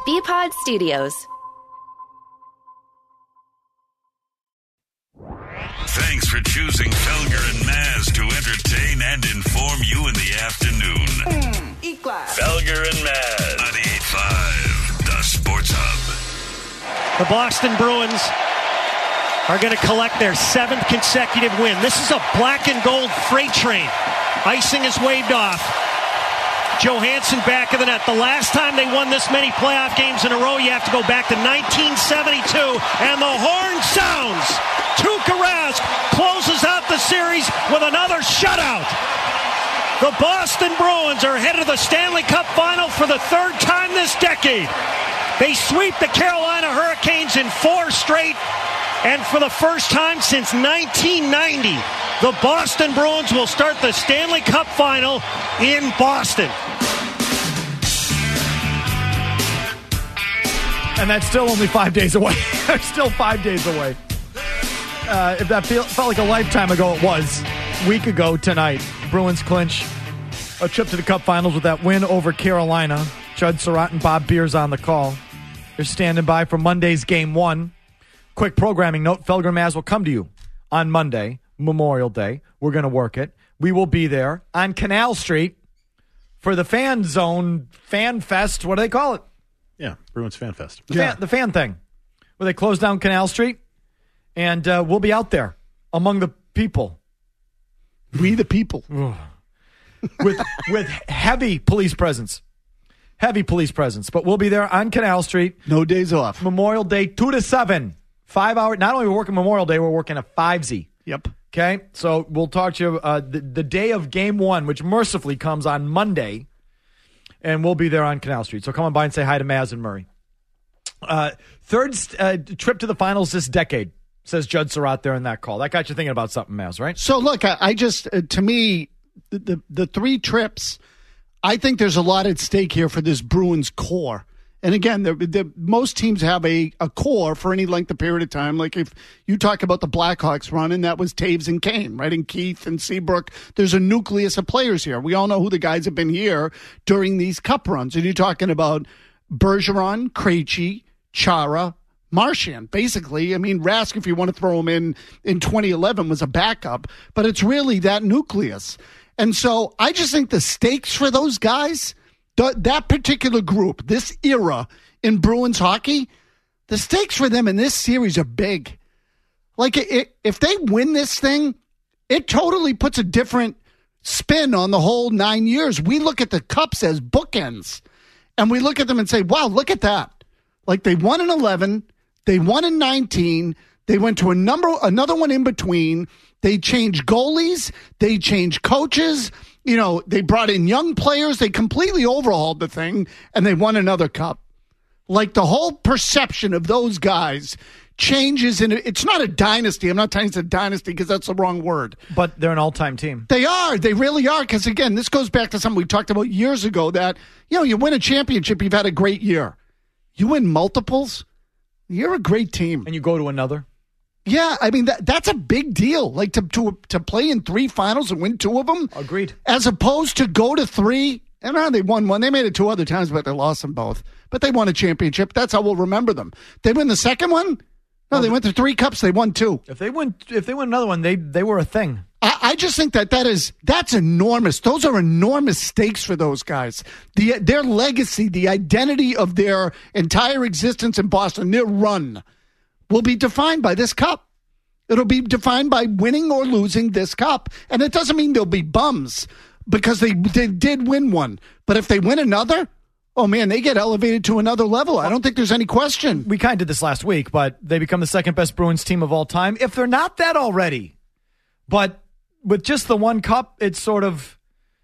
BPod Studios. Thanks for choosing Felger and Maz to entertain and inform you in the afternoon. E-Class. Felger and Maz. 98.5, the Sports Hub. The Boston Bruins are going to collect their 7th consecutive win. This is a black and gold freight train. Icing is waved off. Johansson back of the net. The last time they won this many playoff games in a row, you have to go back to 1972, and the horn sounds. Tuukka Rask closes out the series with another shutout. The Boston Bruins are headed to the Stanley Cup Final for the 3rd time this decade. They sweep the Carolina Hurricanes in 4 straight, and for the first time since 1990, the Boston Bruins will start the Stanley Cup Final in Boston. And that's still only 5 days away. Still 5 days away. If that felt like a lifetime ago, it was. A week ago tonight, Bruins clinch a trip to the Cup Finals with that win over Carolina. Judd Surratt and Bob Beers on the call. They're standing by for Monday's Game 1. Quick programming note, Felger and Maz will come to you on Monday, Memorial Day. We're going to work it. We will be there on Canal Street for the Fan Zone Fan Fest. What do they call it? Yeah, Bruins Fan Fest. The fan thing, where they close down Canal Street, and we'll be out there among the people. We the people. with heavy police presence. Heavy police presence. But we'll be there on Canal Street. No days off. Memorial Day, 2 to 7. 5 hour. Not only are we working Memorial Day, we're working a 5Z. Yep. Okay? So we'll talk to you the day of Game 1, which mercifully comes on Monday. And we'll be there on Canal Street. So come on by and say hi to Maz and Murray. Third trip to the finals this decade, says Judd Surratt there in that call. That got you thinking about something, Maz, right? So, look, I just, to me, the 3 trips, I think there's a lot at stake here for this Bruins core. And again, most teams have a core for any length of period of time. Like if you talk about the Blackhawks run, and that was Taves and Kane, right? And Keith and Seabrook. There's a nucleus of players here. We all know who the guys have been here during these cup runs. And you're talking about Bergeron, Krejci, Chara, Marchand. Basically, I mean, Rask, if you want to throw him in 2011, was a backup. But it's really that nucleus. And so I just think the stakes for those guys, that particular group, this era in Bruins hockey, the stakes for them in this series are big. Like, if they win this thing, it totally puts a different spin on the whole 9 years. We look at the cups as bookends, and we look at them and say, wow, look at that. Like, they won in 11, they won in 19, they went to another one in between. They changed goalies, they changed coaches. You know, they brought in young players. They completely overhauled the thing, and they won another cup. Like, the whole perception of those guys changes. It's not a dynasty. I'm not telling you it's a dynasty because that's the wrong word. But they're an all-time team. They are. They really are. Because, again, this goes back to something we talked about years ago that, you know, you win a championship, you've had a great year. You win multiples, you're a great team. And you go to another? Yeah, I mean, that's a big deal. Like, to play in 3 finals and win 2 of them. Agreed. As opposed to go to 3. And they won 1. They made it 2 other times, but they lost them both. But they won a championship. That's how we'll remember them. They win the second one? No, they went to 3 cups. They won 2. If they win another one, they were a thing. I just think that's enormous. Those are enormous stakes for those guys. Their legacy, the identity of their entire existence in Boston, their run, will be defined by this cup. It'll be defined by winning or losing this cup. And it doesn't mean they'll be bums because they did win one. But if they win another, oh, man, they get elevated to another level. I don't think there's any question. We kind of did this last week, but they become the second best Bruins team of all time. If they're not that already. But with just the one cup, it's sort of,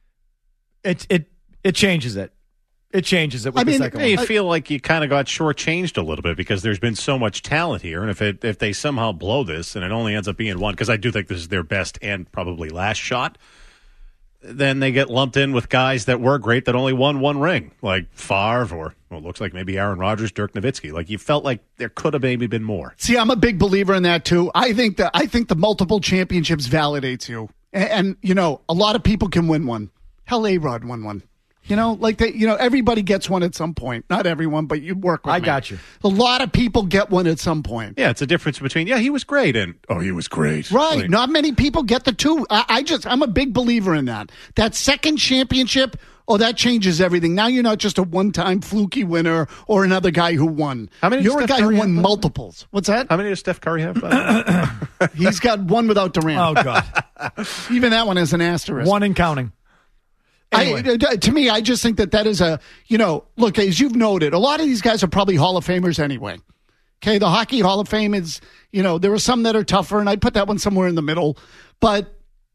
it changes it. It changes it with the second one. You feel like you kind of got shortchanged a little bit because there's been so much talent here. And if they somehow blow this and it only ends up being 1, because I do think this is their best and probably last shot, then they get lumped in with guys that were great that only won 1 ring, like Favre or, well, it looks like maybe Aaron Rodgers, Dirk Nowitzki. Like, you felt like there could have maybe been more. See, I'm a big believer in that, too. I think the multiple championships validates you. And you know, a lot of people can win one. Hell, A-Rod won one. You know, like everybody gets one at some point. Not everyone, but you work with me. I got you. A lot of people get one at some point. Yeah, it's a difference between, he was great, and, he was great. Right. Not many people get the two. I'm a big believer in that. That second championship, that changes everything. Now you're not just a one-time fluky winner or another guy who won. How many? You're a guy who won multiples. What's that? How many does Steph Curry have? By the way? He's got one without Durant. Oh, God. Even that one is an asterisk. One and counting. Anyway. To me, I just think that is look, as you've noted, a lot of these guys are probably Hall of Famers anyway. Okay, the Hockey Hall of Fame is, there are some that are tougher, and I'd put that one somewhere in the middle. But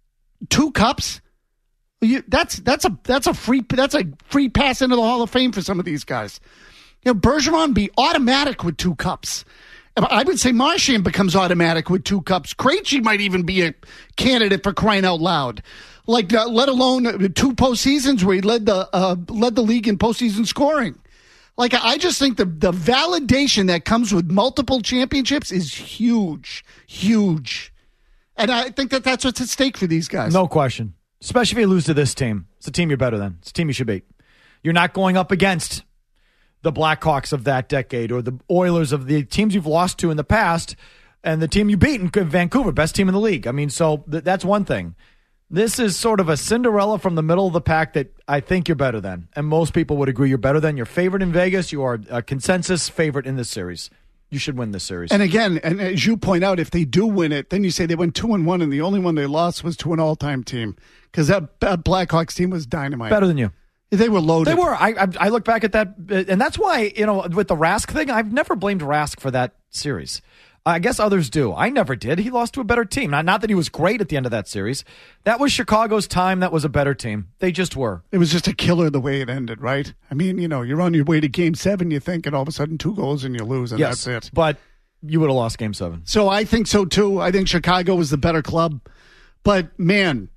2 cups, that's a free pass into the Hall of Fame for some of these guys. Bergeron be automatic with 2 cups. I would say Marchand becomes automatic with 2 cups. Krejci might even be a candidate for crying out loud. Let alone 2 postseasons where he led the league in postseason scoring. I just think the validation that comes with multiple championships is huge, huge. And I think that's what's at stake for these guys. No question. Especially if you lose to this team. It's a team you're better than. It's a team you should beat. You're not going up against the Blackhawks of that decade or the Oilers of the teams you've lost to in the past and the team you beat in Vancouver, best team in the league. I mean, so that's one thing. This is sort of a Cinderella from the middle of the pack that I think you're better than. And most people would agree you're better than. You're favored in Vegas. You are a consensus favorite in this series. You should win this series. And again, and as you point out, if they do win it, then you say they went 2-1, and the only one they lost was to an all-time team because that Blackhawks team was dynamite. Better than you. They were loaded. They were. I look back at that, and that's why, with the Rask thing, I've never blamed Rask for that series. I guess others do. I never did. He lost to a better team. Not that he was great at the end of that series. That was Chicago's time. That was a better team. They just were. It was just a killer the way it ended, right? I mean, you're on your way to Game 7, you think, and all of a sudden 2 goals and you lose, and yes, that's it. But you would have lost Game 7. So I think so, too. I think Chicago was the better club. But, man,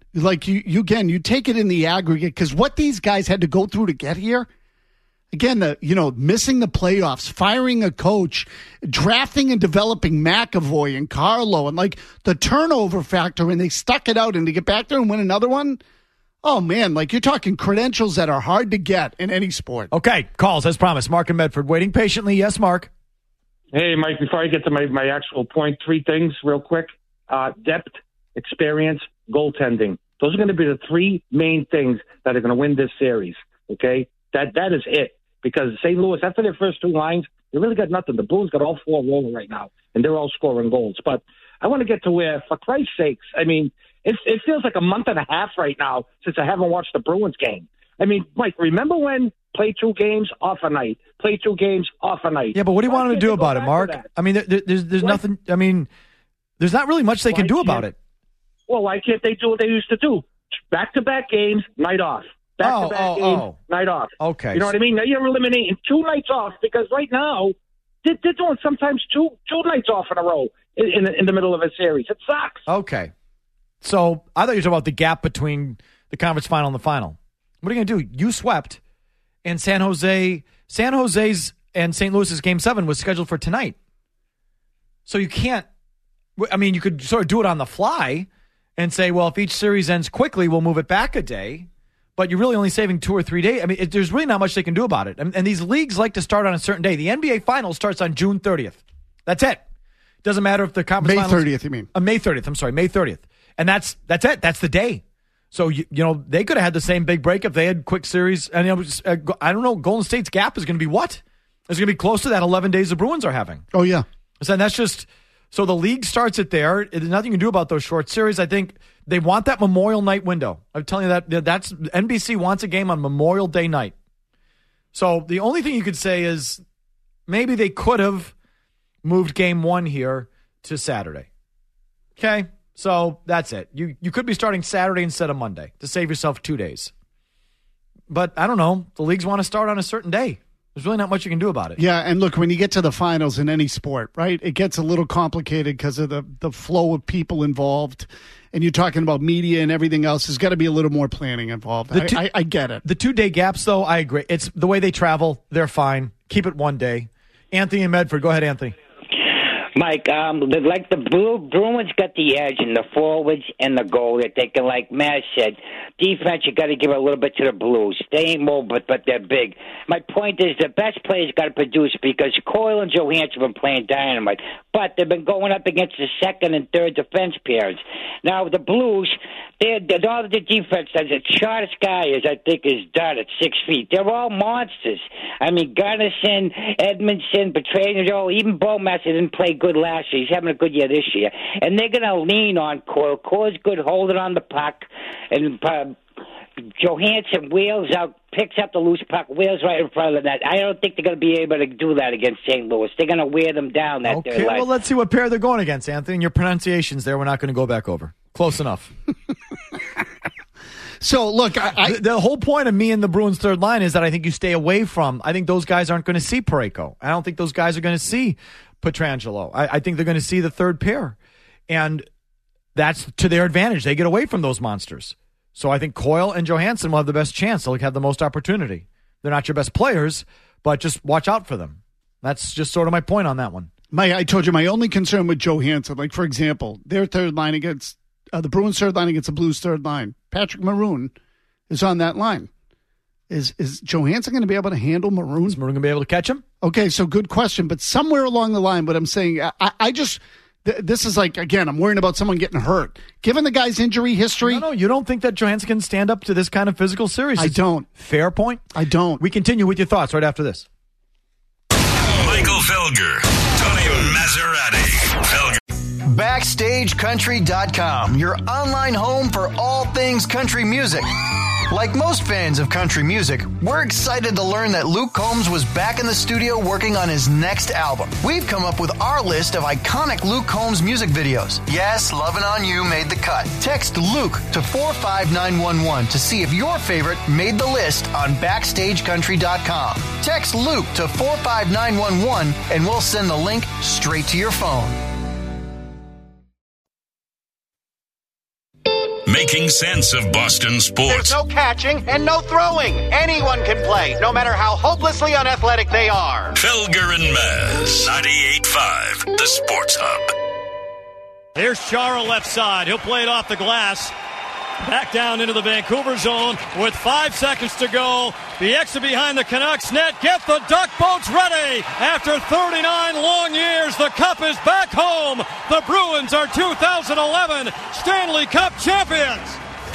you take it in the aggregate, because what these guys had to go through to get here, again, missing the playoffs, firing a coach, drafting and developing McAvoy and Carlo, and the turnover factor, and they stuck it out, and to get back there and win another one, oh man, you're talking credentials that are hard to get in any sport. Okay, calls as promised. Mark and Medford waiting patiently. Yes, Mark. Hey, Mike. Before I get to my actual point, 3 things real quick: depth, experience, goaltending. Those are going to be the 3 main things that are going to win this series. Okay, that is it. Because St. Louis, after their first 2 lines, they really got nothing. The Blues got all 4 rolling right now, and they're all scoring goals. But I want to get to where, for Christ's sakes, I mean, it feels like a month and a half right now since I haven't watched the Bruins game. I mean, Mike, remember when play 2 games, off a night, play 2 games, off a night? Yeah, but what do you want them to do about it, Mark? I mean, there's nothing. I mean, there's not really much they can do about it. Well, why can't they do what they used to do? Back-to-back games, night off. Back-to-back games, night off. Okay. You know what I mean? Now you're eliminating 2 nights off because right now they're doing sometimes two nights off in a row in the middle of a series. It sucks. Okay. So I thought you were talking about the gap between the conference final and the final. What are you going to do? You swept, and San Jose's and St. Louis's Game 7 was scheduled for tonight. So you can't, I mean, you could sort of do it on the fly and say, well, if each series ends quickly, we'll move it back a day. But you're really only saving 2 or 3 days. I mean, there's really not much they can do about it. And these leagues like to start on a certain day. The NBA Finals starts on June 30th. That's it. Doesn't matter if the conference May finals... 30th, you mean? May 30th. I'm sorry, May 30th. And that's it. That's the day. So, they could have had the same big break if they had quick series. And, I don't know, Golden State's gap is going to be what? It's going to be close to that 11 days the Bruins are having. Oh, yeah. So that's just... So the league starts it there. There's nothing you can do about those short series. I think they want that Memorial Night window. I'm telling you that's NBC wants a game on Memorial Day night. So the only thing you could say is maybe they could have moved Game 1 here to Saturday. Okay, so that's it. You could be starting Saturday instead of Monday to save yourself 2 days. But I don't know. The leagues want to start on a certain day. There's really not much you can do about it. Yeah, and look, when you get to the finals in any sport, right, it gets a little complicated because of the flow of people involved, and you're talking about media and everything else. There's got to be a little more planning involved. I get it. The 2 day gaps, though, I agree. It's the way they travel. They're fine. Keep it 1 day. Anthony and Medford. Go ahead, Anthony. Mike, the Bruins got the edge in the forwards and the goal that they can, like Matt said, defense, you got to give a little bit to the Blues. They ain't mobile, but they're big. My point is the best players got to produce because Coyle and Johansson have been playing dynamite, but they've been going up against the second and third defense pairs. Now, the Blues, all the defense does, the shortest guy is done at 6 feet. They're all monsters. I mean, Gunnison, Edmondson, Petrangelo, even Bowmaster didn't play good last year. He's having a good year this year. And they're going to lean on Coyle. Coyle's good holding on the puck. And Johansson wheels out, picks up the loose puck, wheels right in front of the net. I don't think they're going to be able to do that against St. Louis. They're going to wear them down. Okay, well, let's see what pair they're going against, Anthony. And your pronunciations there, we're not going to go back over. Close enough. So, look, the whole point of me and the Bruins' third line is that I think you stay away from. I think those guys aren't going to see Parayko. I don't think those guys are going to see Petrangelo. I think they're going to see the third pair. And that's to their advantage. They get away from those monsters. So I think Coyle and Johansson will have the best chance. They'll have the most opportunity. They're not your best players, but just watch out for them. That's just sort of my point on that one. I told you my only concern with Johansson, like, for example, their third line against the Bruins' third line against the Blues' third line. Patrick Maroon is on that line. Is Johansson going to be able to handle Maroon? Is Maroon going to be able to catch him? Okay, so good question. But somewhere along the line, what I'm saying, I just... This is like, again, I'm worrying about someone getting hurt. Given the guy's injury history... No, you don't think that Johansson can stand up to this kind of physical series? I don't. Fair point. I don't. We continue with your thoughts right after this. Michael Felger, Tony Maserati. Felger. BackstageCountry.com, your online home for all things country music. Like most fans of country music, we're excited to learn that Luke Combs was back in the studio working on his next album. We've come up with our list of iconic Luke Combs music videos. Yes, Lovin' On You made the cut. Text Luke to 45911 to see if your favorite made the list on BackstageCountry.com. Text Luke to 45911 and we'll send the link straight to your phone. Making sense of Boston sports. There's no catching and no throwing. Anyone can play, no matter how hopelessly unathletic they are. Felger and Maz, 98.5, the Sports Hub. Here's Chara left side. He'll play it off the glass. Back down into the Vancouver zone with 5 seconds to go. The exit behind the Canucks net. Get the duck boats ready. After 39 long years, the Cup is back home. The Bruins are 2011 Stanley Cup champions.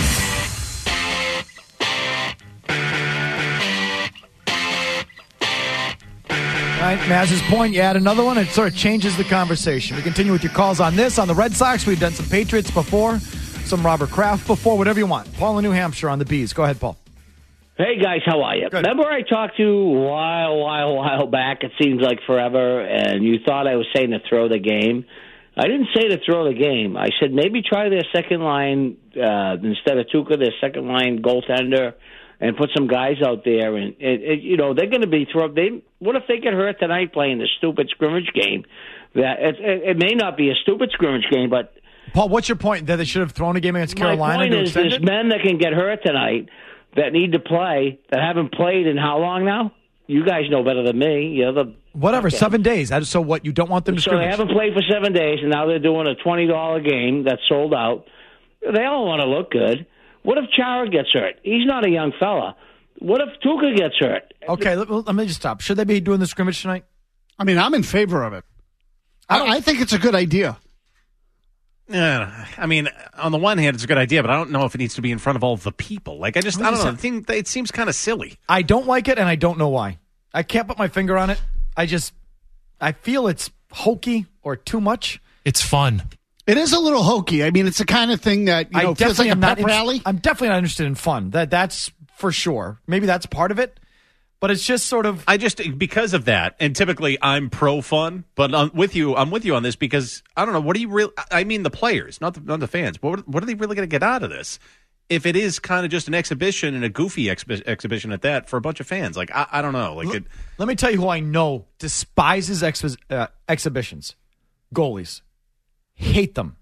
All right, Maz's point, you add another one, it sort of changes the conversation. We continue with your calls on this. On the Red Sox, we've done some Patriots before, some Robert Kraft before, whatever you want. Paul in New Hampshire on the Bees. Go ahead, Paul. Hey, guys, how are you? Good. Remember I talked to you a while back, it seems like forever, and you thought I was saying to throw the game. I didn't say to throw the game. I said maybe try their second line, instead of Tuukka, their second line goaltender, and put some guys out there. And, you know, they're going to be what if they get hurt tonight playing the stupid scrimmage game? That it may not be a stupid scrimmage game, but... Paul, what's your point? That they should have thrown a game against Carolina? My point is there's men that can get hurt tonight that need to play that haven't played in how long now? You guys know better than me. You're the... Whatever, okay. 7 days. So what, you don't want them to scrimmage? So they haven't played for 7 days, and now they're doing a $20 game that's sold out. They all want to look good. What if Chara gets hurt? He's not a young fella. What if Tuukka gets hurt? Okay, let me just stop. Should they be doing the scrimmage tonight? I mean, I'm in favor of it. I think it's a good idea. Yeah, I mean, on the one hand, it's a good idea, but I don't know if it needs to be in front of all the people. Like, I don't know. It seems kind of silly. I don't like it, and I don't know why. I can't put my finger on it. I feel it's hokey or too much. It's fun. It is a little hokey. I mean, it's the kind of thing that, feels like a pep rally. I'm definitely not interested in fun. That's for sure. Maybe that's part of it. But it's just sort of... because of that, and typically I'm pro fun, but I'm with you on this because, I don't know, what do you really... I mean the players, not the fans. What are they really going to get out of this? If it is kind of just an exhibition and a goofy exhibition at that for a bunch of fans. Like, I don't know. Let me tell you who I know despises exhibitions. Goalies. Hate them.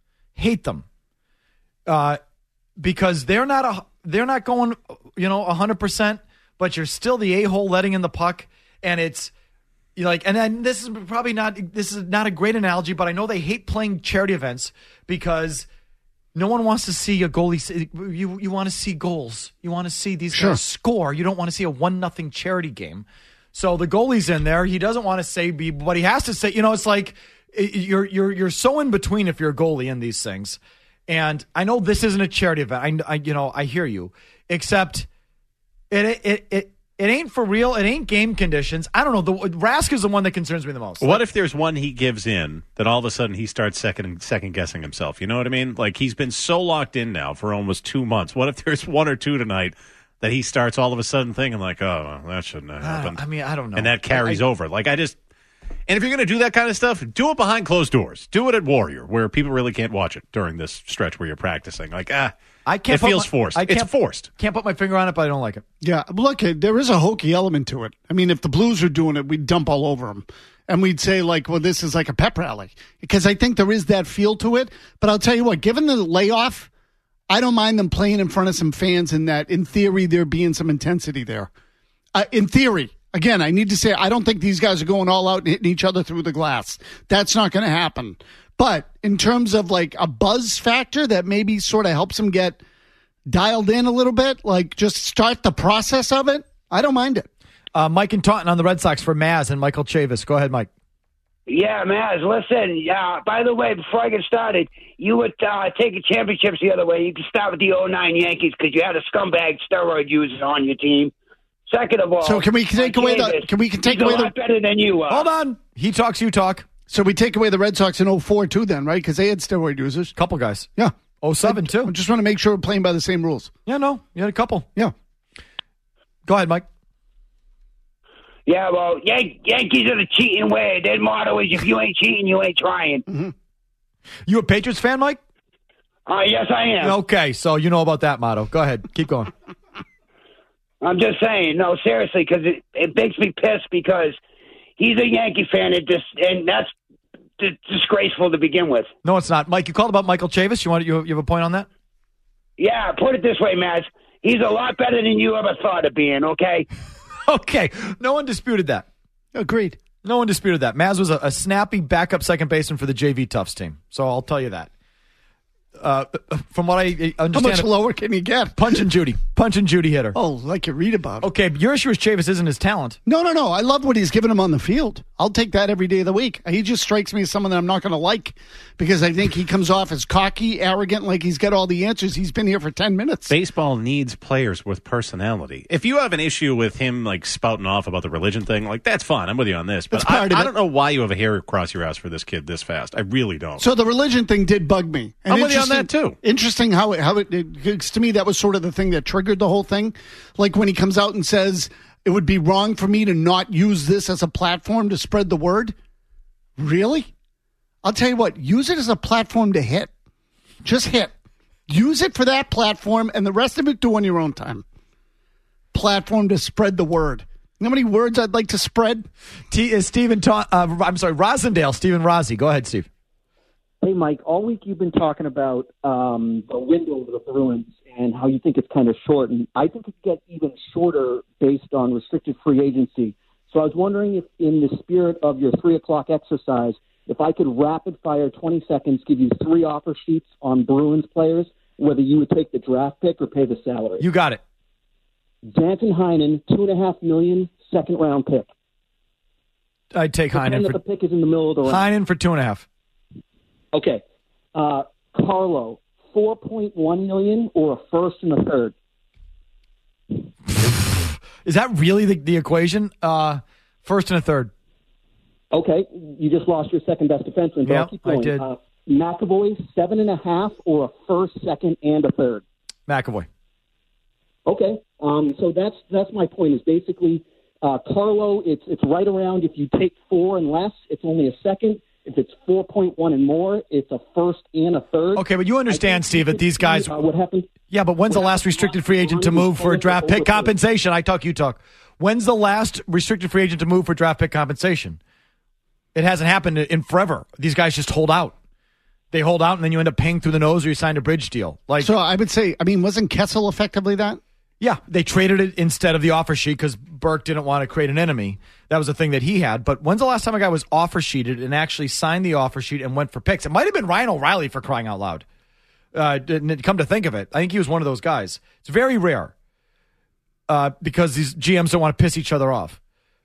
Because they're not going, 100%, but you're still the a-hole letting in the puck, and it's, And then this is not a great analogy, but I know they hate playing charity events because no one wants to see a goalie. You want to see goals. You want to see these guys score. You don't want to see a 1-0 charity game. So the goalie's in there. He doesn't want to say, but he has to say. It's like you're so in between if you're a goalie in these things. And I know this isn't a charity event. I hear you. Except it ain't for real. It ain't game conditions. I don't know. Rask is the one that concerns me the most. What if there's one he gives in that all of a sudden he starts second guessing himself? You know what I mean? Like he's been so locked in now for almost 2 months. What if there's 1 or 2 tonight that he starts all of a sudden thinking like, oh, that shouldn't have happened. I don't know. And that carries over. And if you're going to do that kind of stuff, do it behind closed doors. Do it at Warrior, where people really can't watch it during this stretch where you're practicing. It feels forced. It's forced. Can't put my finger on it, but I don't like it. Yeah, look, there is a hokey element to it. I mean, if the Blues are doing it, we'd dump all over them. And we'd say, this is like a pep rally. Because I think there is that feel to it. But I'll tell you what, given the layoff, I don't mind them playing in front of some fans and that, in theory, there being some intensity there. In theory. Again, I need to say, I don't think these guys are going all out and hitting each other through the glass. That's not going to happen. But in terms of a buzz factor that maybe sort of helps them get dialed in a little bit, just start the process of it, I don't mind it. Mike and Taunton on the Red Sox for Maz and Michael Chavis. Go ahead, Mike. Yeah, Maz, listen, by the way, before I get started, you would take a championships the other way. You can start with the 2009 Yankees because you had a scumbag steroid user on your team. Second of all, so can we take away the? He's a lot better than you are. Hold on, he talks, you talk. So we take away the Red Sox in 2004 too, then, right? Because they had steroid users. Couple guys. Yeah. 2007 too. I just want to make sure we're playing by the same rules. Yeah, no, you had a couple. Yeah. Go ahead, Mike. Yeah, well, Yankees are the cheating way. Their motto is if you ain't cheating, you ain't trying. Mm-hmm. You a Patriots fan, Mike? Yes, I am. Okay, so you know about that motto. Go ahead, keep going. I'm just saying, no, seriously, because it makes me pissed because he's a Yankee fan, and that's disgraceful to begin with. No, it's not. Mike, you called about Michael Chavis. You have a point on that? Yeah, put it this way, Maz. He's a lot better than you ever thought of being, okay? Okay. No one disputed that. Agreed. No one disputed that. Maz was a snappy backup second baseman for the JV Tufts team. So I'll tell you that. From what I understand, how much lower can you get? Punch and Judy hitter. Oh, like you read about. Okay, but your issue is Chavis isn't his talent. No. I love what he's given him on the field. I'll take that every day of the week. He just strikes me as someone that I'm not going to like because I think he comes off as cocky, arrogant, like he's got all the answers. He's been here for 10 minutes. Baseball needs players with personality. If you have an issue with him spouting off about the religion thing, that's fine. I'm with you on this. But I don't know why you have a hair across your ass for this kid this fast. I really don't. So the religion thing did bug me. And I'm with you on that too. Interesting how it to me, that was sort of the thing that triggered the whole thing. Like when he comes out and says, it would be wrong for me to not use this as a platform to spread the word. Really? I'll tell you what, use it as a platform to hit. Just hit. Use it for that platform and the rest of it do on your own time. Platform to spread the word. You know how many words I'd like to spread? Rosendale, Stephen Rossi. Go ahead, Steve. Hey, Mike, all week you've been talking about the window of the Bruins and how you think it's kind of short. And I think it could get even shorter based on restricted free agency. So I was wondering if, in the spirit of your 3 o'clock exercise, if I could rapid-fire 20 seconds, give you 3 offer sheets on Bruins players, whether you would take the draft pick or pay the salary. You got it. Danton Heinen, $2.5 million, second-round pick. I'd take Heinen. The pick is in the middle of the round. Heinen for $2.5. Okay. Carlo, $4.1 million or a first and a third? Is that really the equation? First and a third. Okay. You just lost your second best defenseman. Yeah, keep going. I did. McAvoy, 7.5 or a first, second, and a third? McAvoy. Okay. So that's my point is basically Carlo, it's right around if you take 4 and less, it's only a second. If it's 4.1 and more, it's a first and a third. Okay, but you understand, Steve, that these guys... what happened? Yeah, but when's the last restricted free agent to move for draft pick compensation? I talk, you talk. When's the last restricted free agent to move for draft pick compensation? It hasn't happened in forever. These guys just hold out. They hold out, and then you end up paying through the nose or you signed a bridge deal. So I would say, wasn't Kessel effectively that? Yeah, they traded it instead of the offer sheet because Burke didn't want to create an enemy. That was a thing that he had. But when's the last time a guy was offer sheeted and actually signed the offer sheet and went for picks? It might have been Ryan O'Reilly, for crying out loud. Come to think of it, I think he was one of those guys. It's very rare because these GMs don't want to piss each other off.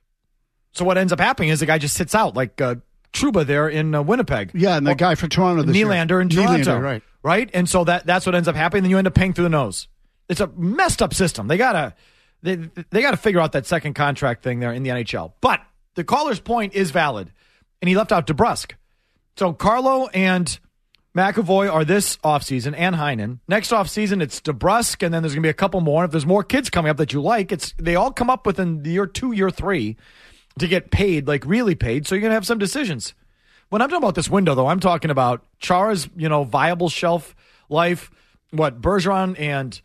So what ends up happening is the guy just sits out, like Trouba there in Winnipeg. Yeah, and the guy for Toronto this Nylander year. in Toronto. Nylander, right? And so that's what ends up happening. Then you end up paying through the nose. It's a messed up system. They gotta figure out that second contract thing there in the NHL. But the caller's point is valid, and he left out DeBrusk. So Carlo and McAvoy are this offseason, and Heinen. Next offseason, it's DeBrusk, and then there's going to be a couple more. And if there's more kids coming up that you like, they all come up within year 2, year 3 to get paid, like really paid. So you're going to have some decisions. When I'm talking about this window, though, I'm talking about Chara's, viable shelf life, what Bergeron and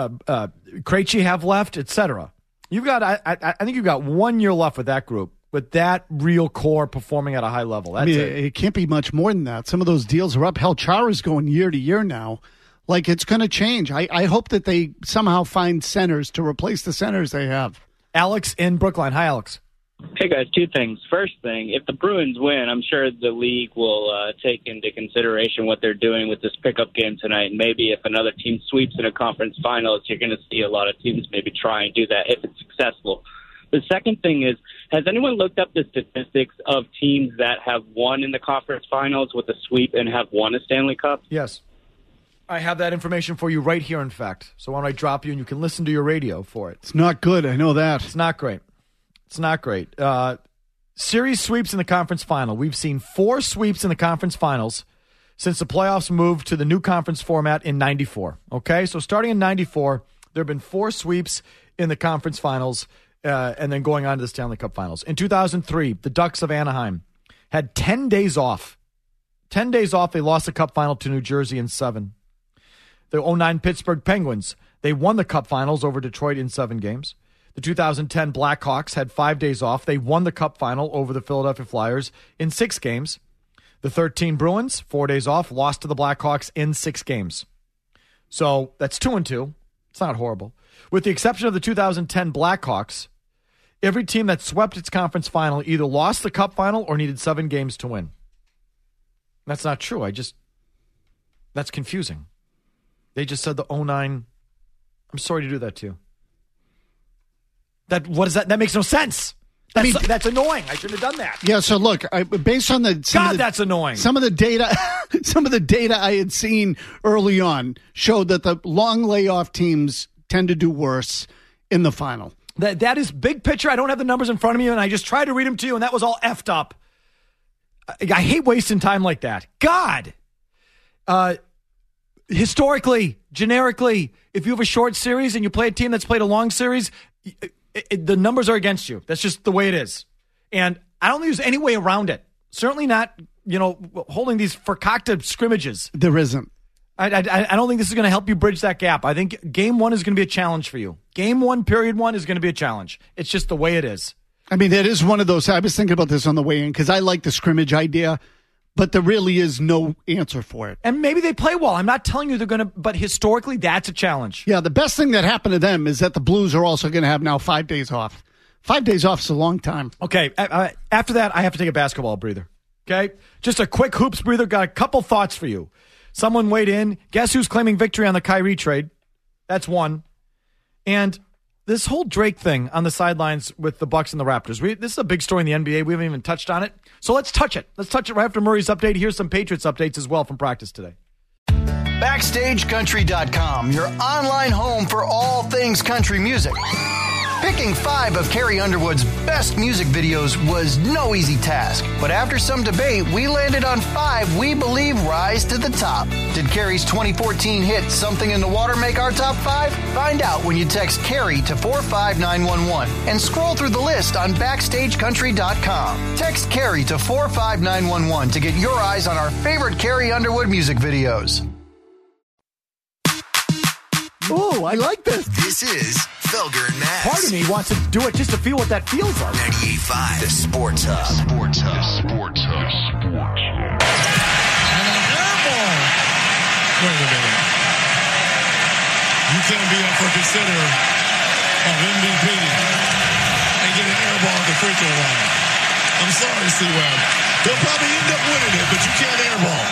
Krejci have left, etc. You've got, I think you've got 1 year left with that group, with that real core performing at a high level. That's it can't be much more than that. Some of those deals are up. Hell, Chara's going year to year now. Like, it's going to change. I hope that they somehow find centers to replace the centers they have. Alex in Brookline. Hi, Alex. Hey, guys, two things. First thing, if the Bruins win, I'm sure the league will take into consideration what they're doing with this pickup game tonight. Maybe if another team sweeps in a conference finals, you're going to see a lot of teams maybe try and do that if it's successful. The second thing is, has anyone looked up the statistics of teams that have won in the conference finals with a sweep and have won a Stanley Cup? Yes. I have that information for you right here, in fact. So why don't I drop you and you can listen to your radio for it. It's not good. I know that. It's not great. It's not great. Series sweeps in the conference final. We've seen 4 sweeps in the conference finals since the playoffs moved to the new conference format in 94. Okay, so starting in 94, there have been 4 sweeps in the conference finals and then going on to the Stanley Cup finals. In 2003, the Ducks of Anaheim had 10 days off. 10 days off, they lost the Cup final to New Jersey in 7. The 2009 Pittsburgh Penguins, they won the Cup finals over Detroit in 7 games. The 2010 Blackhawks had 5 days off. They won the Cup final over the Philadelphia Flyers in 6 games. The 13 Bruins, 4 days off, lost to the Blackhawks in 6 games. So that's 2-2. It's not horrible. With the exception of the 2010 Blackhawks, every team that swept its conference final either lost the Cup final or needed 7 games to win. That's not true. That's confusing. They just said the 2009. I'm sorry to do that to you. What is that? That makes no sense. That's annoying. I shouldn't have done that. Yeah. So look, based on that's annoying. Some of the data I had seen early on showed that the long layoff teams tend to do worse in the final. That is big picture. I don't have the numbers in front of me, and I just tried to read them to you, and that was all effed up. I hate wasting time like that. God. Historically, generically, if you have a short series and you play a team that's played a long series, the numbers are against you. That's just the way it is. And I don't think there's any way around it. Certainly not, holding these fakakta scrimmages. There isn't. I don't think this is going to help you bridge that gap. I think game 1 is going to be a challenge for you. Game 1, period 1 is going to be a challenge. It's just the way it is. I mean, it is one of those. I was thinking about this on the way in because I like the scrimmage idea, but there really is no answer for it. And maybe they play well. I'm not telling you they're going to, but historically, that's a challenge. Yeah, the best thing that happened to them is that the Blues are also going to have now 5 days off. 5 days off is a long time. Okay, after that, I have to take a basketball breather. Okay? Just a quick hoops breather. Got a couple thoughts for you. Someone weighed in. Guess who's claiming victory on the Kyrie trade? That's one. And this whole Drake thing on the sidelines with the Bucks and the Raptors. This is a big story in the NBA. We haven't even touched on it. So let's touch it. Let's touch it right after Murray's update. Here's some Patriots updates as well from practice today. BackstageCountry.com, your online home for all things country music. Picking 5 of Carrie Underwood's best music videos was no easy task, but after some debate, we landed on 5 we believe rise to the top. Did Carrie's 2014 hit Something in the Water make our top 5? Find out when you text Carrie to 45911 and scroll through the list on BackstageCountry.com. Text Carrie to 45911 to get your eyes on our favorite Carrie Underwood music videos. Ooh, I like this. This is Felger and Mass. Part of me wants to do it just to feel what that feels like. 98.5, the Sports Hub. Sports Hub. Sports Hub. Sports Hub. And an air ball. Wait a minute. You can't be up for consider of MVP and get an air ball at the free throw line. I'm sorry, C-Web. They'll probably end up winning it, but you can't air ball.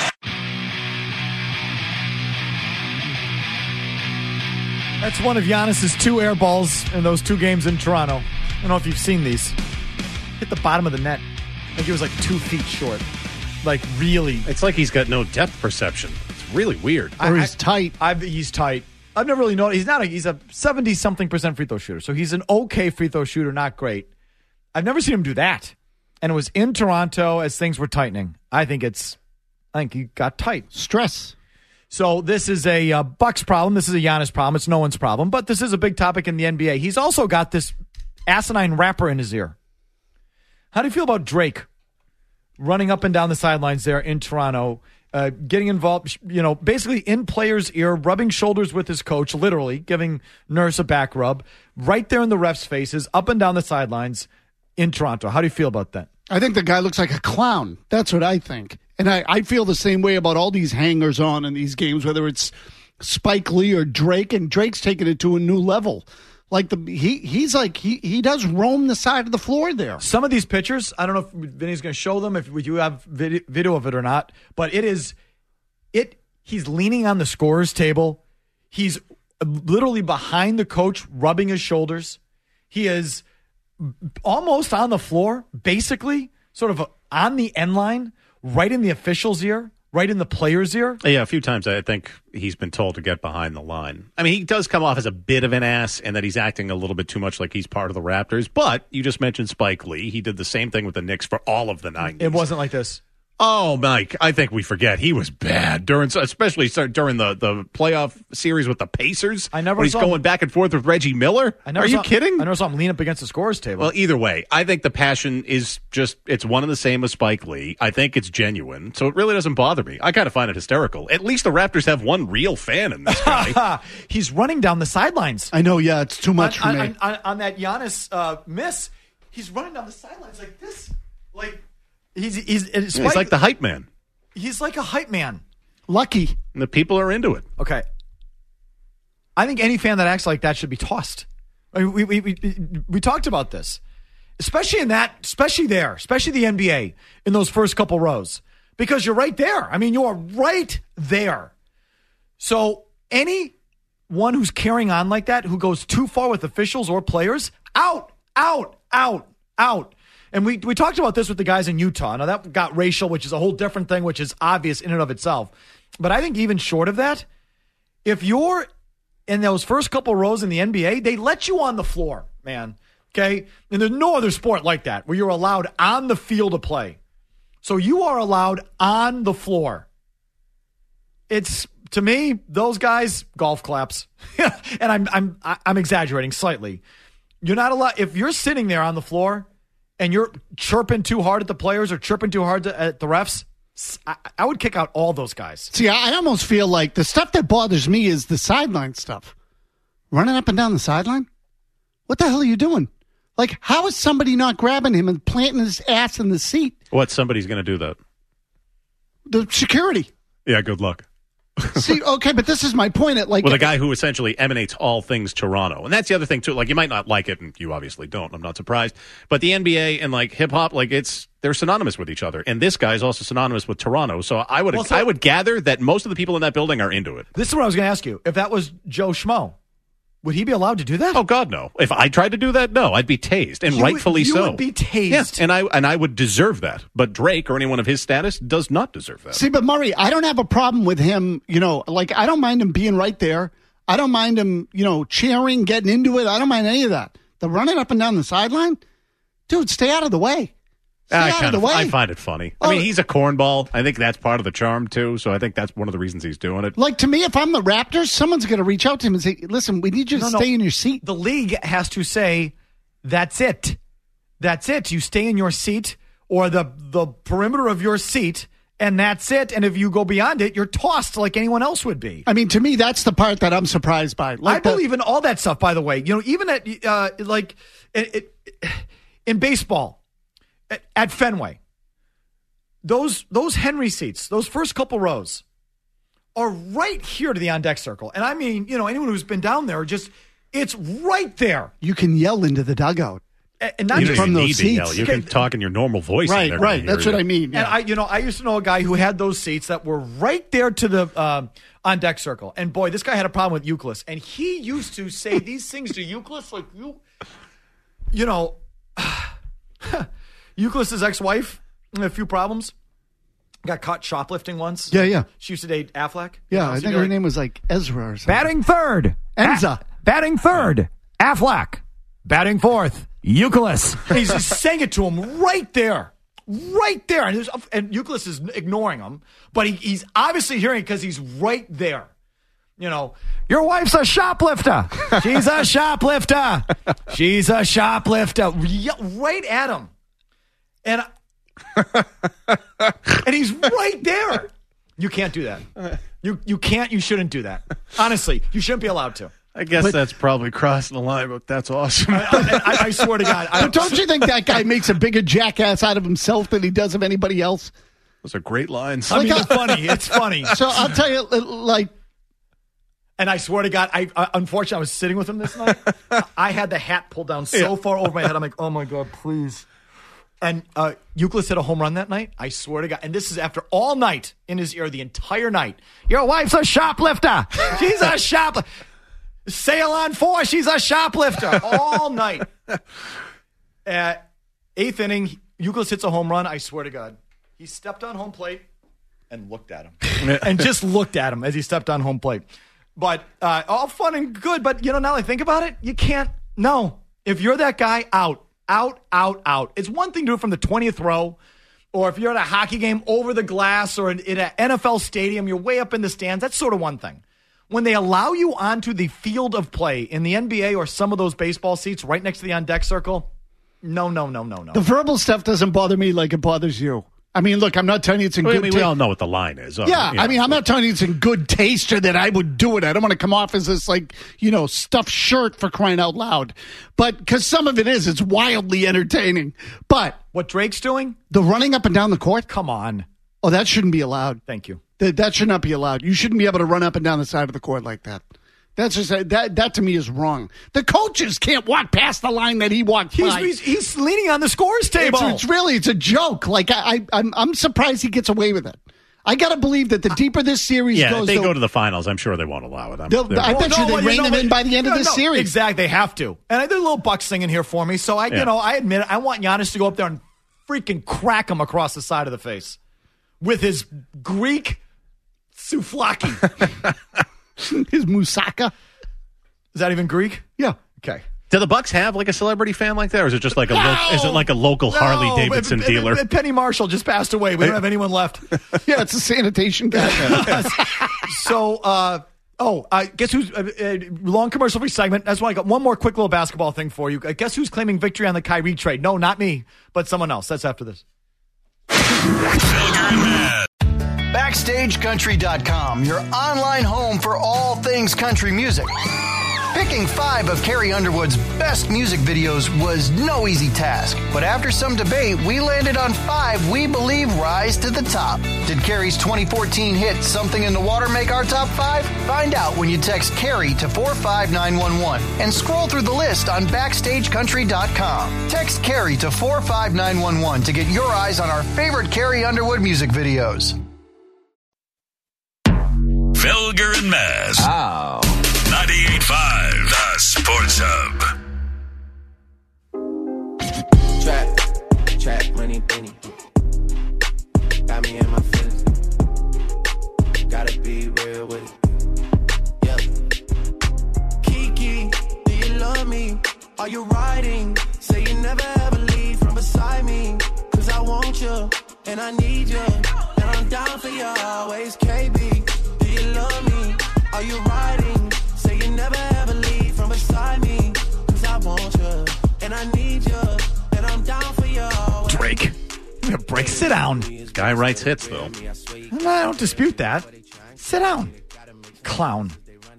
That's one of Giannis's 2 air balls in those 2 games in Toronto. I don't know if you've seen these. Hit the bottom of the net. I think he was like 2 feet short. Like, really. It's like he's got no depth perception. It's really weird. Or he's tight. He's tight. I've never really noticed. He's a 70-something% free throw shooter. So he's an okay free throw shooter, not great. I've never seen him do that. And it was in Toronto as things were tightening. I think he got tight. Stress. So this is a Bucks problem. This is a Giannis problem. It's no one's problem. But this is a big topic in the NBA. He's also got this asinine rapper in his ear. How do you feel about Drake running up and down the sidelines there in Toronto, getting involved, basically in players' ear, rubbing shoulders with his coach, literally giving Nurse a back rub, right there in the refs' faces, up and down the sidelines in Toronto? How do you feel about that? I think the guy looks like a clown. That's what I think. And I feel the same way about all these hangers-on in these games, whether it's Spike Lee or Drake, and Drake's taking it to a new level. Like he does roam the side of the floor there. Some of these pictures, I don't know if Vinny's going to show them, if you have video of it or not, but he's leaning on the scorer's table. He's literally behind the coach, rubbing his shoulders. He is almost on the floor, basically, sort of on the end line, right in the official's ear, right in the player's ear. Yeah, a few times I think he's been told to get behind the line. I mean, he does come off as a bit of an ass and that he's acting a little bit too much like he's part of the Raptors. But you just mentioned Spike Lee. He did the same thing with the Knicks for all of the 90s. It wasn't like this. Oh, Mike, I think we forget he was bad especially during the playoff series with the Pacers. I never when he's saw going him, back and forth with Reggie Miller. Are you kidding? I never saw him lean up against the scorer's table. Well, either way, I think the passion is it's one and the same as Spike Lee. I think it's genuine, so it really doesn't bother me. I kind of find it hysterical. At least the Raptors have one real fan in this guy. He's running down the sidelines. I know, yeah, it's too much for me. On that Giannis miss, he's running down the sidelines like this. Like he's like the hype man. He's like a hype man. Lucky. And the people are into it. Okay. I think any fan that acts like that should be tossed. I mean, we talked about this. Especially the NBA, in those first couple rows. Because you're right there. I mean, you are right there. So anyone who's carrying on like that, who goes too far with officials or players, out. And we talked about this with the guys in Utah. Now, that got racial, which is a whole different thing, which is obvious in and of itself. But I think even short of that, if you're in those first couple rows in the NBA, they let you on the floor, man. Okay? And there's no other sport like that where you're allowed on the field to play. So you are allowed on the floor. It's, to me, those guys, golf claps. And I'm exaggerating slightly. You're not allowed, if you're sitting there on the floor and you're chirping too hard at the players or chirping too hard at the refs, I would kick out all those guys. See, I almost feel like the stuff that bothers me is the sideline stuff. Running up and down the sideline? What the hell are you doing? Like, how is somebody not grabbing him and planting his ass in the seat? Somebody's going to do that? The security. Yeah, good luck. See, okay, but this is my point. The guy who essentially emanates all things Toronto. And that's the other thing, too. Like, you might not like it, and you obviously don't. I'm not surprised. But the NBA and, like, hip-hop, like, they're synonymous with each other. And this guy is also synonymous with Toronto. So I would gather that most of the people in that building are into it. This is what I was going to ask you. If that was Joe Schmo, would he be allowed to do that? Oh, God, no. If I tried to do that, no. I'd be tased, and rightfully so. You would be tased. Yes, and I would deserve that. But Drake or anyone of his status does not deserve that. See, but Murray, I don't have a problem with him, I don't mind him being right there. I don't mind him, cheering, getting into it. I don't mind any of that. The running up and down the sideline? Dude, stay out of the way. I find it funny. I mean, he's a cornball. I think that's part of the charm, too. So I think that's one of the reasons he's doing it. Like, to me, if I'm the Raptors, someone's going to reach out to him and say, listen, we need you to stay in your seat. The league has to say, that's it. That's it. You stay in your seat or the perimeter of your seat, and that's it. And if you go beyond it, you're tossed like anyone else would be. I mean, to me, that's the part that I'm surprised by. I believe in all that stuff, by the way. Even at, in baseball, at Fenway, those Henry seats, those first couple rows, are right here to the on-deck circle. And I mean, anyone who's been down there, just It's right there. You can yell into the dugout. And not you just don't from even those need to yell. seats. You can talk in your normal voice. Right, and right. That's what I mean. And I used to know a guy who had those seats that were right there to the on deck circle. And boy, this guy had a problem with Euclid. And he used to say these things to Euclid like you know, Euclid's ex-wife, a few problems. Got caught shoplifting once. Yeah. She used to date Affleck. Yeah, I think her name was like Ezra or something. Batting third, Enza. Batting third, Affleck. Batting fourth, Euclid. He's just saying it to him right there. Right there. And Euclid is ignoring him, but he's obviously hearing it because he's right there. You know, your wife's a shoplifter. She's a shoplifter. She's a shoplifter. Right at him. And he's right there. You can't do that. You can't. You shouldn't do that. Honestly, you shouldn't be allowed to. I guess that's probably crossing the line, but that's awesome. I swear to God. But don't you think that guy makes a bigger jackass out of himself than he does of anybody else? Those are great lines. I mean, it's funny. It's funny. So I'll tell you, like... And I swear to God, unfortunately, I was sitting with him this night. I had the hat pulled down so far over my head. I'm like, oh, my God, please. And Euclid hit a home run that night. I swear to God. And this is after all night in his ear, the entire night. Your wife's a shoplifter. She's a shoplifter. Sail on 4. She's a shoplifter. All night. Eighth inning, Euclid hits a home run. I swear to God. He stepped on home plate and looked at him. And just looked at him as he stepped on home plate. But all fun and good. But, now that I think about it, you can't. No. If you're that guy, out. It's one thing to do it from the 20th row, or if you're at a hockey game over the glass or in an NFL stadium, you're way up in the stands. That's sort of one thing. When they allow you onto the field of play in the NBA or some of those baseball seats right next to the on-deck circle, no. The verbal stuff doesn't bother me like it bothers you. I mean, look, I'm not telling you it's in good taste. We all know what the line is. Yeah, I mean, I'm not telling you it's in good taste or that I would do it. I don't want to come off as this, stuffed shirt for crying out loud. But because some of it's wildly entertaining. But what Drake's doing? The running up and down the court? Come on. Oh, that shouldn't be allowed. Thank you. That should not be allowed. You shouldn't be able to run up and down the side of the court like that. That's just that to me is wrong. The coaches can't walk past the line that he walked by. He's leaning on the scores table. It's a joke. Like I'm surprised he gets away with it. I got to believe that the deeper this series goes, if they go to the finals, I'm sure they won't allow it. I bet you they rein them in by the end of this series. Exactly, they have to. And there's a little Bucks singing here for me. So I admit it. I want Giannis to go up there and freaking crack him across the side of the face with his Greek souvlaki. His moussaka. Is that even Greek? Yeah. Okay. Do the Bucks have a celebrity fan like that, or is it just like a local Harley Davidson dealer? Penny Marshall just passed away. We don't have anyone left. Yeah, it's a sanitation guy. So, guess who's long commercial free segment. That's why I got one more quick little basketball thing for you. Guess who's claiming victory on the Kyrie trade? No, not me, but someone else. That's after this. BackstageCountry.com, your online home for all things country music. Picking 5 of Carrie Underwood's best music videos was no easy task, but after some debate, we landed on 5 we believe rise to the top. Did Carrie's 2014 hit Something in the Water make our top 5? Find out when you text Carrie to 45911 and scroll through the list on BackstageCountry.com. Text Carrie to 45911 to get your eyes on our favorite Carrie Underwood music videos. Felger and Maz. 98.5, the Sports Hub. Trap, money, penny. Got me in my feelings. Gotta be real with it. Yeah. Kiki, do you love me? Are you riding? Say you never ever leave from beside me. 'Cause I want you, and I need you. And I'm down for you always, KB. Do you love me? Are you riding? Say you never ever leave from beside me. 'Cause I want you, and I need you. And I'm down for you always. Drake. Break. Sit down. Guy writes hits, though. I don't dispute that. Sit down. Clown.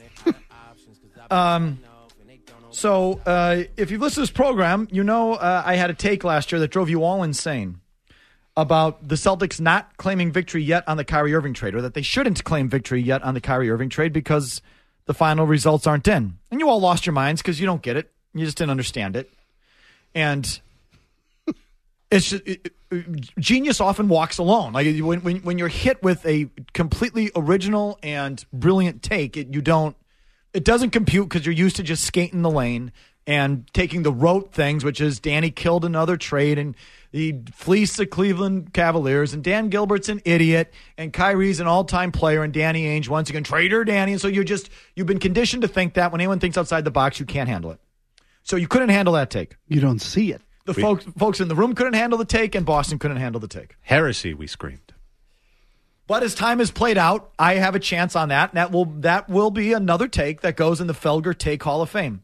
So, if you've listened to this program, I had a take last year that drove you all insane about the Celtics not claiming victory yet on the Kyrie Irving trade, or that they shouldn't claim victory yet on the Kyrie Irving trade because the final results aren't in. And you all lost your minds because you don't get it. You just didn't understand it. And it's just, genius often walks alone. Like when you're hit with a completely original and brilliant take, it doesn't compute because you're used to just skating the lane and taking the rote things, which is Danny killed another trade and he fleeced the Cleveland Cavaliers, and Dan Gilbert's an idiot, and Kyrie's an all-time player, and Danny Ainge once again, traitor Danny. And so you've been conditioned to think that when anyone thinks outside the box, you can't handle it. So you couldn't handle that take. You don't see it. The folks in the room couldn't handle the take, and Boston couldn't handle the take. Heresy, we screamed. But as time has played out, I have a chance on that, and that will be another take that goes in the Felger Take Hall of Fame.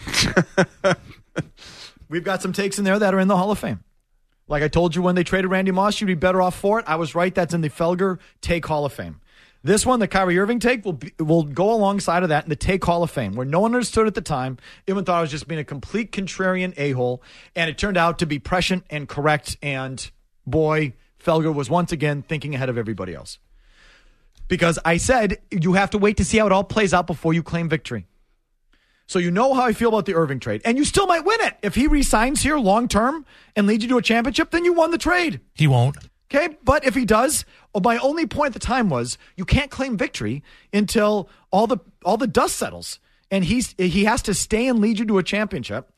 We've got some takes in there that are in the Hall of Fame. Like I told you when they traded Randy Moss, you'd be better off for it. I was right. That's in the Felger Take Hall of Fame. This one, the Kyrie Irving take, will go alongside of that in the Take Hall of Fame, where no one understood at the time. Everyone thought I was just being a complete contrarian a-hole, and it turned out to be prescient and correct, and boy, Felger was once again thinking ahead of everybody else. Because I said you have to wait to see how it all plays out before you claim victory. So you know how I feel about the Irving trade, and you still might win it. If he resigns here long-term and leads you to a championship, then you won the trade. He won't. Okay, but if he does, my only point at the time was you can't claim victory until all the dust settles, and he has to stay and lead you to a championship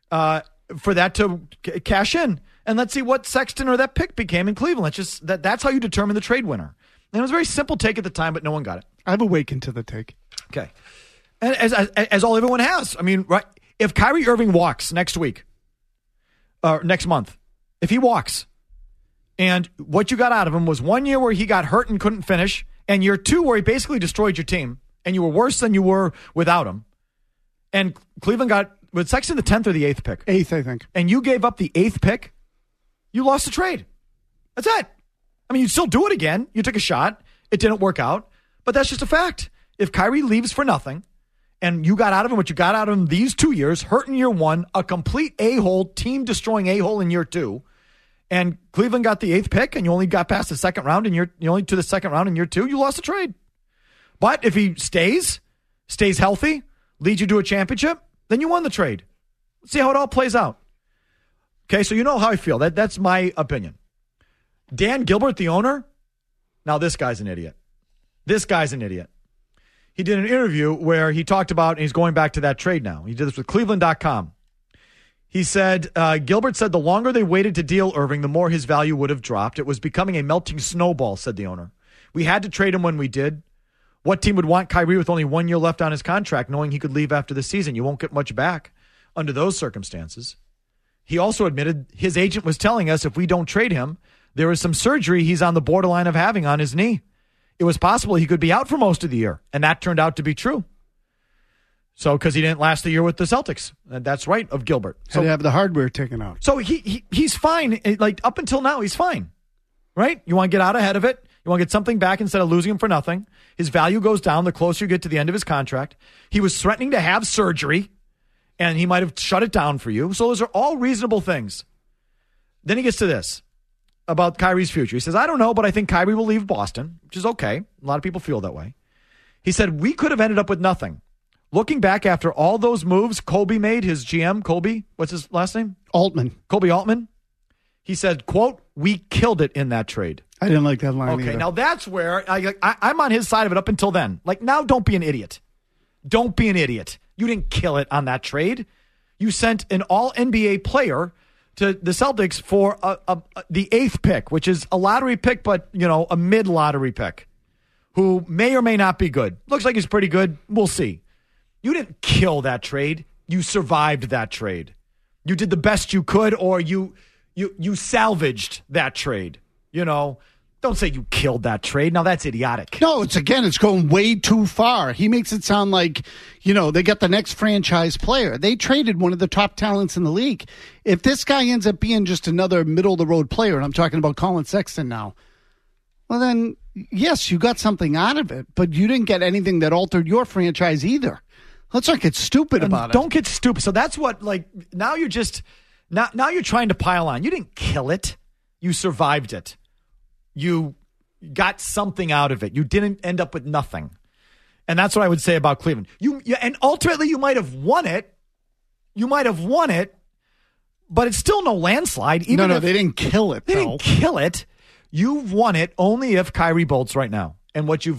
for that to cash in. And let's see what Sexton or that pick became in Cleveland. That's how you determine the trade winner. And it was a very simple take at the time, but no one got it. I've awakened to the take. Okay, and as all everyone has. I mean, right? If Kyrie Irving walks next week or next month, if he walks. And what you got out of him was 1 year where he got hurt and couldn't finish, and year 2 where he basically destroyed your team, and you were worse than you were without him. And Cleveland got, with Sexton, the 10th or the 8th pick? 8th, I think. And you gave up the 8th pick, you lost the trade. That's it. I mean, you'd still do it again. You took a shot. It didn't work out. But that's just a fact. If Kyrie leaves for nothing, and you got out of him what you got out of him these 2 years, hurt in year 1, a complete a-hole, team-destroying a-hole in year 2, and Cleveland got the 8th pick, and you only got past the second round, and you're only to the second round in year 2, you lost the trade. But if he stays healthy, leads you to a championship, then you won the trade. Let's see how it all plays out. Okay, so you know how I feel. That's my opinion. Dan Gilbert, the owner, now this guy's an idiot. This guy's an idiot. He did an interview where he talked about, and he's going back to that trade now. He did this with Cleveland.com. He said, Gilbert said the longer they waited to deal Irving, the more his value would have dropped. It was becoming a melting snowball, said the owner. We had to trade him when we did. What team would want Kyrie with only 1 year left on his contract, knowing he could leave after the season? You won't get much back under those circumstances. He also admitted his agent was telling us if we don't trade him, there is some surgery he's on the borderline of having on his knee. It was possible he could be out for most of the year, and that turned out to be true. So, because he didn't last the year with the Celtics. And that's right, of Gilbert. So, had to have the hardware taken out. So, he's fine. Like, up until now, he's fine. Right? You want to get out ahead of it. You want to get something back instead of losing him for nothing. His value goes down the closer you get to the end of his contract. He was threatening to have surgery, and he might have shut it down for you. So, those are all reasonable things. Then he gets to this about Kyrie's future. He says, I don't know, but I think Kyrie will leave Boston, which is okay. A lot of people feel that way. He said, we could have ended up with nothing. Looking back after all those moves Colby made, his GM, Colby, what's his last name? Altman. Colby Altman. He said, quote, we killed it in that trade. I didn't like that line Okay, either. now that's where I'm on his side of it up until then. Like, now don't be an idiot. Don't be an idiot. You didn't kill it on that trade. You sent an all-NBA player to the Celtics for the 8th pick, which is a lottery pick, but, a mid-lottery pick, who may or may not be good. Looks like he's pretty good. We'll see. You didn't kill that trade. You survived that trade. You did the best you could, or you salvaged that trade. Don't say you killed that trade. Now, that's idiotic. No, it's going way too far. He makes it sound like, they got the next franchise player. They traded one of the top talents in the league. If this guy ends up being just another middle-of-the-road player, and I'm talking about Colin Sexton now, well, then, yes, you got something out of it, but you didn't get anything that altered your franchise either. Let's not get stupid about it. Don't get stupid. So that's what, now you're just, now you're trying to pile on. You didn't kill it. You survived it. You got something out of it. You didn't end up with nothing. And that's what I would say about Cleveland. And ultimately, you might have won it. But it's still no landslide. No, they didn't kill it. They didn't kill it. You've won it only if Kyrie bolts right now. And what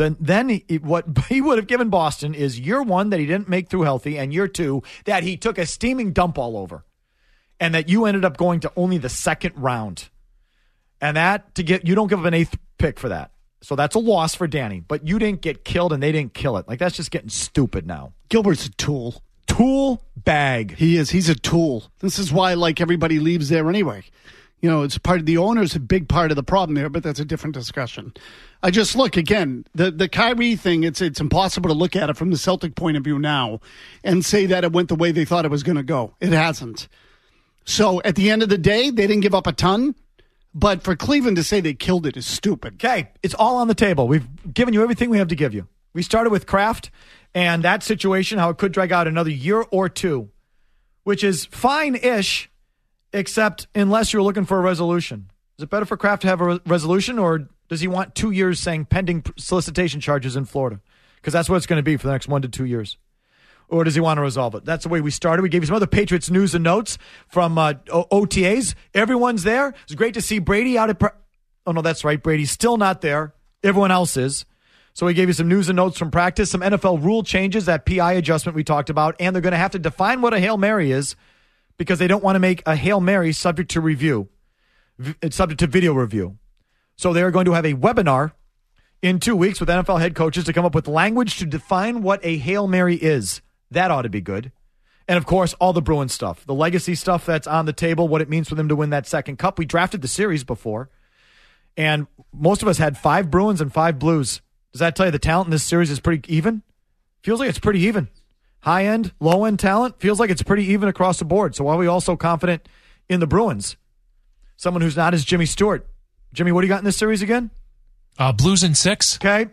what he would have given Boston is year one that he didn't make through healthy, and year two that he took a steaming dump all over, and that you ended up going to only the second round, and you don't give up an 8th pick for that. So that's a loss for Danny. But you didn't get killed, and they didn't kill it. Like, that's just getting stupid now. Gilbert's a tool. Tool bag. He is. He's a tool. This is why, everybody leaves there anyway. It's part of the owner's a big part of the problem there, but that's a different discussion. I just look again, the Kyrie thing, it's impossible to look at it from the Celtic point of view now and say that it went the way they thought it was going to go. It hasn't. So at the end of the day, they didn't give up a ton, but for Cleveland to say they killed it is stupid. Okay, it's all on the table. We've given you everything we have to give you. We started with Kraft and that situation, how it could drag out another year or two, which is fine-ish, except unless you're looking for a resolution. Is it better for Kraft to have a resolution, or does he want 2 years saying pending solicitation charges in Florida? Because that's what it's going to be for the next 1 to 2 years. Or does he want to resolve it? That's the way we started. We gave you some other Patriots news and notes from OTAs. Everyone's there. It's great to see Brady out at oh, no, that's right. Brady's still not there. Everyone else is. So we gave you some news and notes from practice, some NFL rule changes, that PI adjustment we talked about, and they're going to have to define what a Hail Mary is because they don't want to make a Hail Mary subject to review. It's subject to video review. So they're going to have a webinar in 2 weeks with NFL head coaches to come up with language to define what a Hail Mary is. That ought to be good. And, of course, all the Bruins stuff, the legacy stuff that's on the table, what it means for them to win that second cup. We drafted the series before, and most of us had 5 Bruins and 5 Blues. Does that tell you the talent in this series is pretty even? Feels like it's pretty even. High-end, low-end talent, feels like it's pretty even across the board. So why are we all so confident in the Bruins? Someone who's not is Jimmy Stewart. Jimmy, what do you got in this series again? Blues in 6. Okay.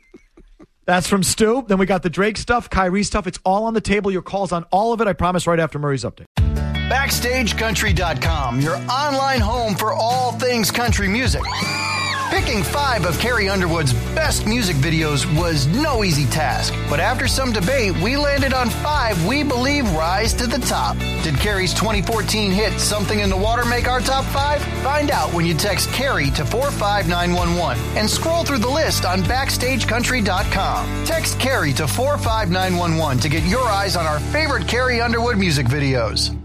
That's from Stu. Then we got the Drake stuff, Kyrie stuff. It's all on the table. Your calls on all of it, I promise, right after Murray's update. BackstageCountry.com, your online home for all things country music. Picking 5 of Carrie Underwood's best music videos was no easy task. But after some debate, we landed on 5 we believe rise to the top. Did Carrie's 2014 hit Something in the Water make our top 5? Find out when you text Carrie to 45911 and scroll through the list on BackstageCountry.com. Text Carrie to 45911 to get your eyes on our favorite Carrie Underwood music videos.